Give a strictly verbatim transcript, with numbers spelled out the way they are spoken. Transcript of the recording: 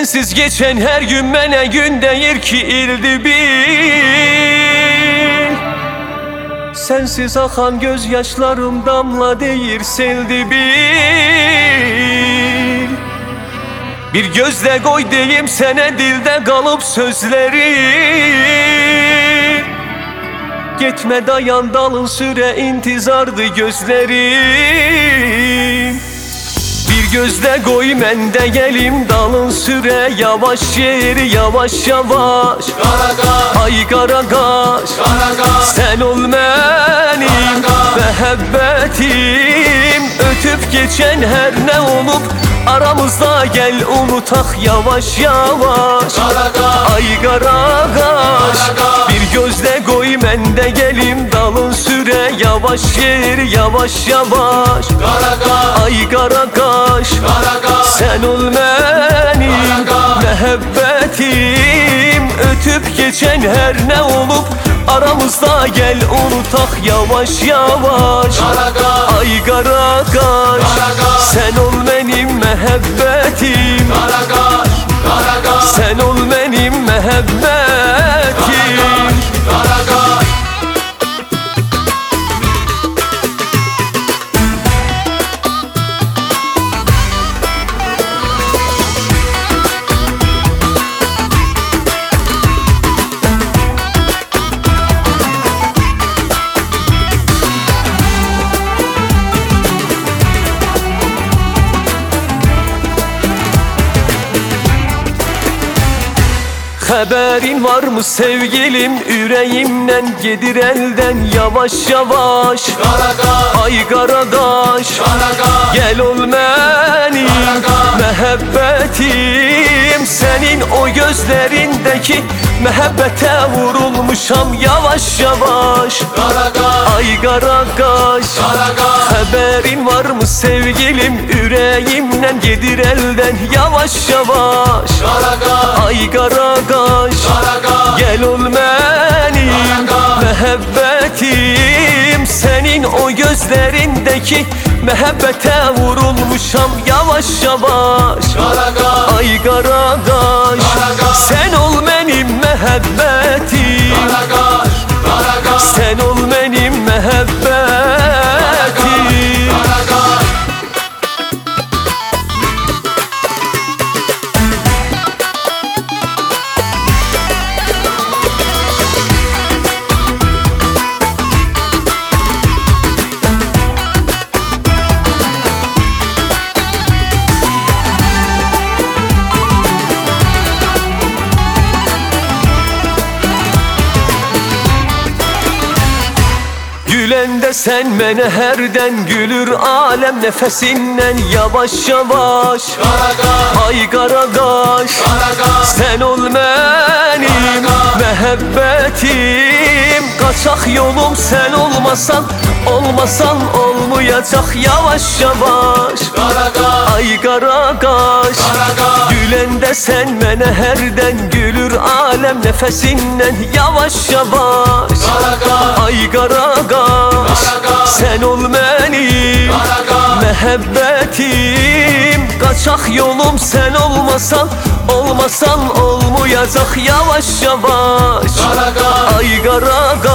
Sensiz geçen her gün mene gün deyir ki ildi bil. Sensiz akan gözyaşlarım damla deyir seldi bil. Bir gözle koy deyim sene dilde kalıp sözleri. Gitme dayan dalın süre intizardı gözlerim. Bir gözle koy men de gelim dalın süre yavaş yeri yavaş yavaş. Karakaş, ay karakaş, Karakaş, sen ol benim müebbetim. Ötüp geçen her ne olup aramızda gel unutak yavaş yavaş. Karakaş, ay karakaş, Karakaş, bir gözle koy men de gelim dalın süre yavaş yeri yavaş yavaş. Karakaş, ay karakaş, Karakaş, sen ol benim Karakaş, müebbetim. Ötüp geçen her ne olup aramızda gel unutak yavaş yavaş. Karakaş, ay karakaş, Karakaş, sen ol benim müebbetim. Karakaş, Karakaş, Sen ol benim müebbetim. Karakaş. Haberin var mı sevgilim yüreğimden gedir elden yavaş yavaş. Karakaş, ay karakaş, Karakaş, gel ol benim müebbetim. Senin o gözlerindeki mehabbete vurulmuşam yavaş yavaş. Karakaş, ay karakaş, Karakaş, haberin var mı sevgilim yüreğimden gedir elden yavaş yavaş. Karakaş, ay karakaş, Karakaş, gel ol benim Karakaş, müebbetim. Senin o gözlerindeki mehabbete vurulmuşam yavaş yavaş. Karakaş, ay karakaş, Karakaş, sen ol benim müebbetim. Karakaş, Karakaş, Sen ol benim müebbetim. Karakaş. Gülen de sen mene herden gülür alem nefesinden yavaş yavaş. Karakaş, ay karakaş, Karakaş, sen ol benim müebbetim. Kaçak yolum sen olmasan, olmasan olmayacak yavaş yavaş. Karakaş, ay karakaş, Karakaş, gülen de sen mene herden gülür alem nefesinden yavaş yavaş. Karakaş, ay karakaş, Karakaş, sen ol benim Karakaş, müebbetim. Kaçak yolum sen olmasan, olmasan olmayacak yavaş yavaş. Karakaş, ay karakaş,